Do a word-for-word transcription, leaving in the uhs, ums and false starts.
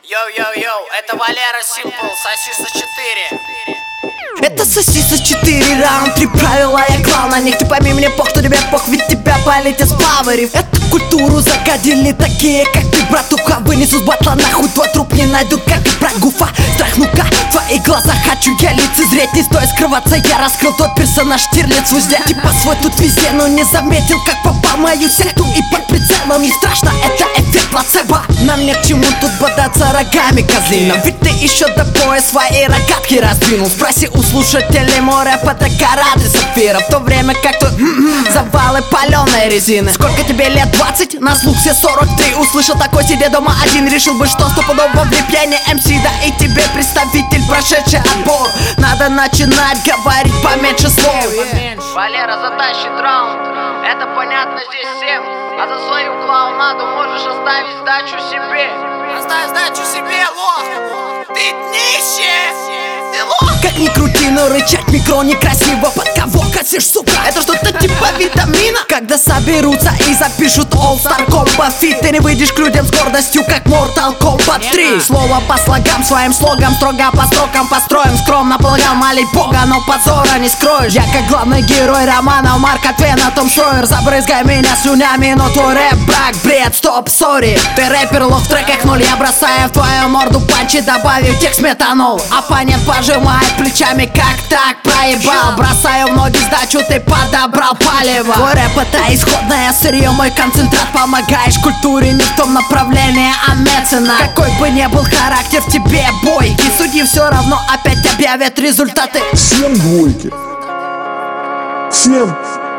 Йоу-йоу-йоу, это Валера Симпл, Сосиса четыре. Это Сосиса четыре, раунд три правила, я клан на них. Ты пойми, мне пох, кто тебе пох, ведь тебя полетят сплаварив. Эту культуру загадили такие, как ты, братуха. Вынесу с батла нахуй, твой труп не найдут, как и про гуфа. Страх, ну-ка, в твои глаза хочу я лицезреть. Не стоит скрываться, я раскрыл тот персонаж Штирлиц везде. Типа свой тут везде, но не заметил, как попал в мою секту. И под прицелом не страшно, это эффект плацебо. Нам не к чему тут бодаться рогами козлином, ведь ты еще до поя свои рогатки раздвинул. Спроси у слушателей море фотокараты сапфира, в то время как тут завалы паленой резины. Сколько тебе лет? двадцать? На слух все сорок три. Услышал такой, сидя дома один, решил бы, что стопудово в репьяне эм си. Да и тебе представитель, прошедший отбор. Надо начинать говорить поменьше слов. Валера затащит раунд, это понятно здесь всем. А за свою клоунаду можешь оставить сдачу себе. Оставь сдачу себе, лох! Ты днище! Ты лох! Как ни крути, но рычать микро некрасиво. Под кого косишь, сука? Это что-то типа витамина. Когда соберутся и запишут All Star Combat Fit, ты не выйдешь к людям с гордостью, как Mortal Kombat три. Слово по слогам, своим слогом, строго по строкам построим. Скромно полагал молить Бога, но позора не скроешь. Я как главный герой романа Марка Твена, Том Сойер. Забрызгай меня слюнями, но твой рэп брак, бред, стоп, сори. Ты рэпер, лох в треках ноль. Я бросаю в твою морду панчи, добавив текст метанол. Оппонент пожимает плечами, как так проебал. Бросаю в ноги сдачу, ты подобрал палево. Твой рэп это исходное сырье, мой концентрат. Помогаешь культуре не в том направлении, а мецена. Какой бы ни был характер в тебе бойкий, судьи все равно опять объявят результаты. Всем двойки. Всем